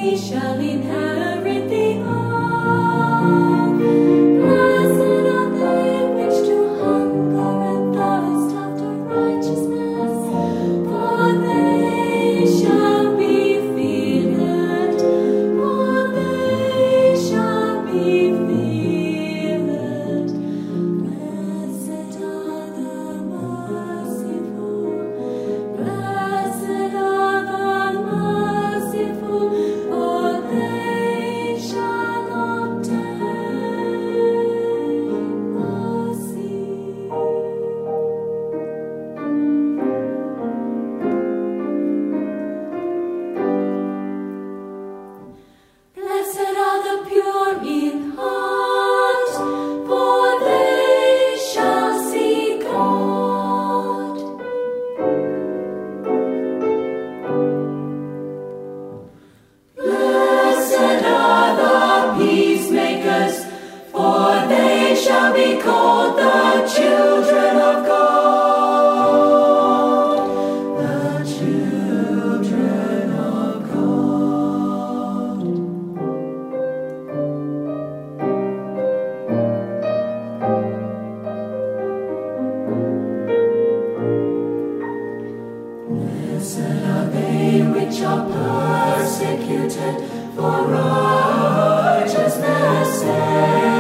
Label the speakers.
Speaker 1: they shall inherit the earth. Blessed are they which do hunger and thirst after righteousness, for they shall be filled. For they shall be filled. Blessed are the merciful. Blessed are the merciful, for they shall obtain mercy. Blessed are the pure in heart, for they shall see God. Blessed are the peacemakers, for they shall be called the children of God. The children of God. Blessed are they which are persecuted for righteousness' sake.